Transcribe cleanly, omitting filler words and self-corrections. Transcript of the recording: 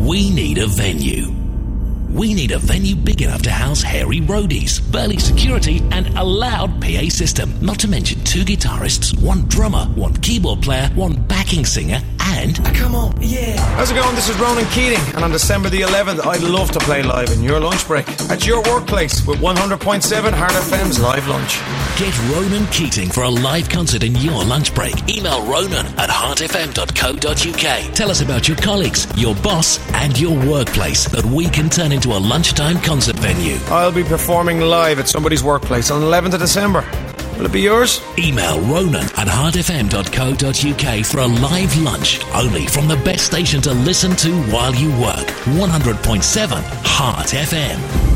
We need a venue. We need a venue big enough to house hairy roadies, burly security, and a loud PA system. Not to mention 2 guitarists, 1 drummer, 1 keyboard player, 1 backing singer, and... Come on, yeah. How's it going? This is Ronan Keating, and on December the 11th, I'd love to play live in your lunch break at your workplace with 100.7 Heart FM's Live Lunch. Get Ronan Keating for a live concert in your lunch break. Email ronan@heartfm.co.uk. Tell us about your colleagues, your boss, and your workplace that we can turn into a lunchtime concert venue. I'll be performing live at somebody's workplace on the 11th of December. Will it be yours? Email ronan@heartfm.co.uk for a live lunch only from the best station to listen to while you work. 100.7 Heart FM.